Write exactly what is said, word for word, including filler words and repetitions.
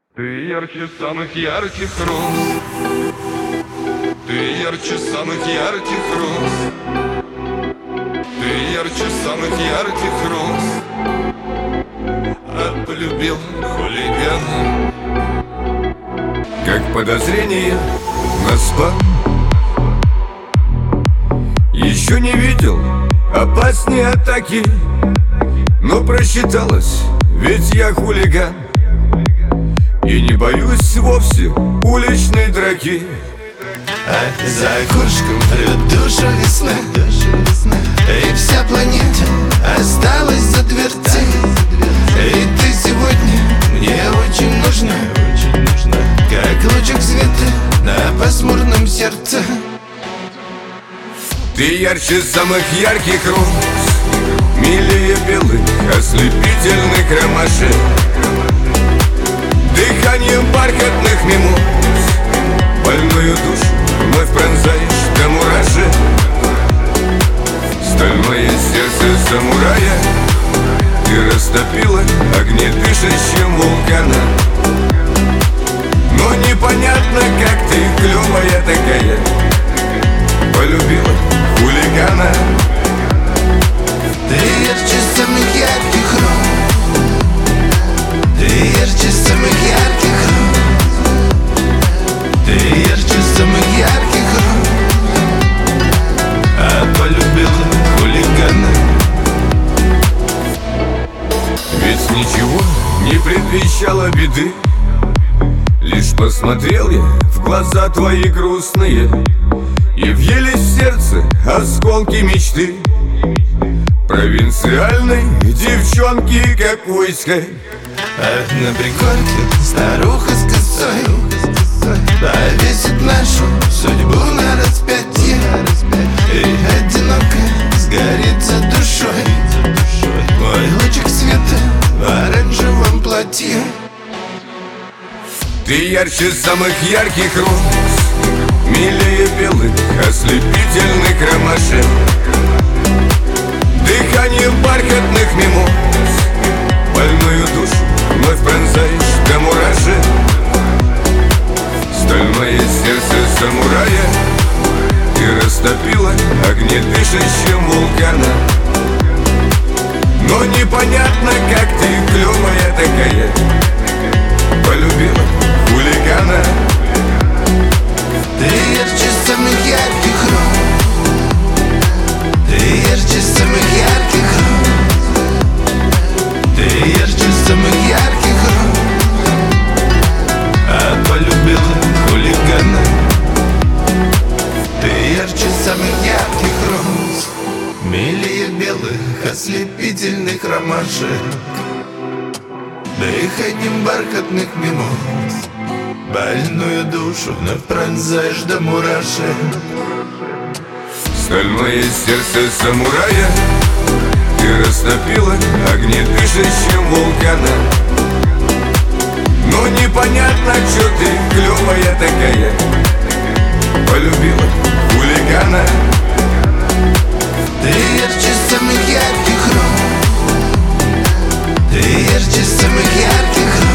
Ты ярче самых ярких роз, ты ярче самых ярких роз, ты ярче самых ярких роз, а полюбил хулигана. Как подозрение на спам, еще не видел опаснее атаки, но просчиталось, ведь я хулиган. И не боюсь вовсе уличной драки. А за окошком рвет душу весна, и вся планета осталась за дверцей. И ты сегодня мне очень нужна, как лучик света на пасмурном сердце. Ты ярче самых ярких роз, милее белых ослепительных ромашек, дыханием бархатных мимоз больную душу вновь пронзаешь до мурашек. Стальное сердце самурая ты растопила огнедышащим вулкана. Но непонятно, как ты, клевая такая, полюбила хулигана. Ты ярче самых ярких роз, ты ярче самых ярких роз, ты ярче самых ярких роз, а полюбила хулигана. Ведь ничего не предвещало беды, лишь посмотрел я в глаза твои грустные, и въелись в сердце осколки мечты провинциальной девчонки какой-ской. А на пригорке старуха с косой повесит нашу судьбу на распятие, и одиноко сгорится душой мой лучик света в оранжевом платье. Ты ярче самых ярких роз, милее белых ослепительных ромашек, дыханием бархатных мимоз больную душу вновь пронзаешь до мурашек. Стальное сердце самурая ты растопила огнедышащим вулкана. Но непонятно, как ты, клевая такая, полюбила хулигана. Ты ярче самых ярких роз, ты ярче самых ярких роз, ты ярче самых ярких роз, а полюбила хулигана. Ты ярче самых ярких роз, милее белых ослепительных ромашек, дыханием бархатных мимоз больную душу вновь пронзаешь до мурашек. Стальное сердце самурая ты растопила огнедышащим вулкана. Но непонятно, что ты, клевая такая, полюбила хулигана. Ты ярче самых ярких роз, ты ярче самых ярких роз,